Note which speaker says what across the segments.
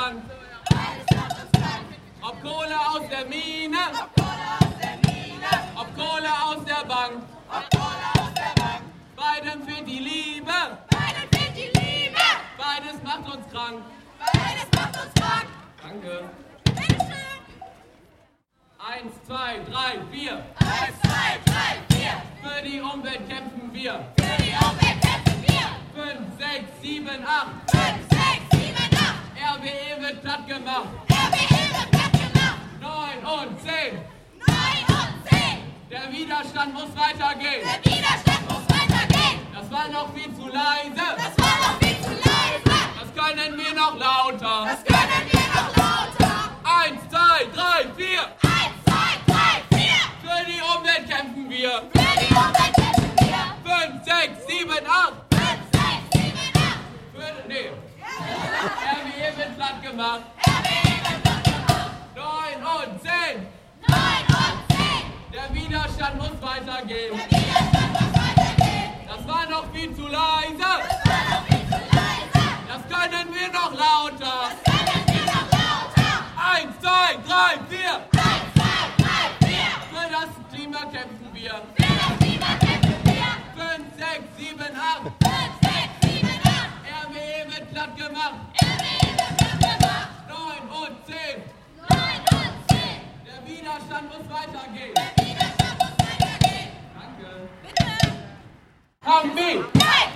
Speaker 1: krank. Ob Kohle aus der Mine, ob Kohle aus der Bank, beidem fehlt die Liebe, beides macht uns krank. Danke. 1, 2, 3, 4.
Speaker 2: 1, 2, 3, 4.
Speaker 1: Für die Umwelt kämpfen wir. 5, 6, 7, 8. RWE wird platt gemacht. 9 und 10. Der Widerstand muss weitergehen. Das war noch viel zu leise. Das können wir noch lauter. 1, 2, 3, 4. Für die Umwelt kämpfen wir. 5, 6, 7, 8. RWE wird platt gemacht. 9 und 10. Der Widerstand muss weitergehen. Das war noch viel zu leise. Das können wir noch lauter. 1, 2, 3, 4. Für das Klima kämpfen wir. 5, 6, 7, 8. RWE wird platt gemacht. 9 und 10. Der Widerstand muss weitergehen. Danke. Haben wir?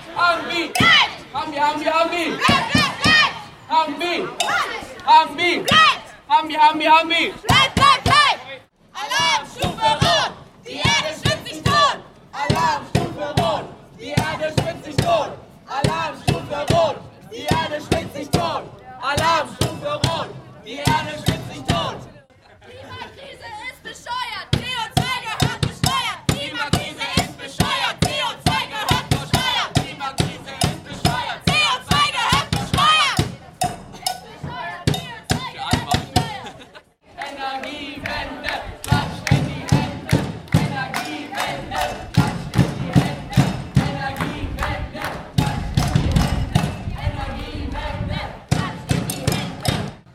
Speaker 2: Alarmstufe Rot! Die Erde schwitzt sich tot!
Speaker 1: Alarmstufe Rot! Die Erde schwitzt sich tot! Alarmstufe Rot! Die Erde schwitzt sich tot! Alarmstufe Rot! Die Erde schwitzt sich tot!
Speaker 2: Klimakrise ist bescheuert! CO2 gehört besteuert! Klimakrise ist bescheuert! CO2 gehört besteuert!
Speaker 1: Klimakrise ist bescheuert!
Speaker 2: CO2 gehört besteuert!
Speaker 1: Energiewende, Klatsch in die Hände! Energiewende, Klatsch in die Hände! Energiewende, Klatsch in die Hände! Energiewende, Klatsch in die Hände!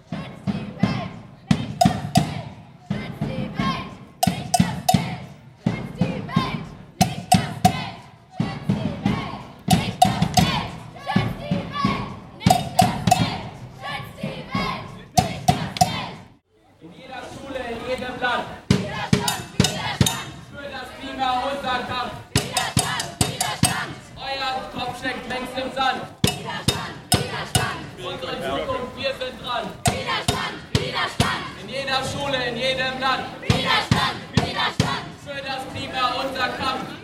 Speaker 2: Schützt die Welt, nicht das Geld! Schützt die Welt, nicht das Geld! Schützt die Welt, nicht das Geld! Schützt die Welt, nicht das Geld! Schützt die Welt, nicht das Geld!
Speaker 1: In jeder Schule, in jedem Land,
Speaker 2: Widerstand, Widerstand,
Speaker 1: für das Klima unser Kampf.
Speaker 2: Widerstand,
Speaker 1: Euer Kopf steckt längst im Sand.
Speaker 2: Widerstand, Widerstand,
Speaker 1: Unsere Zukunft, wir sind dran.
Speaker 2: Widerstand, Widerstand,
Speaker 1: In jeder Schule, in jedem Land,
Speaker 2: Widerstand, Widerstand,
Speaker 1: für das Klima unser Kampf.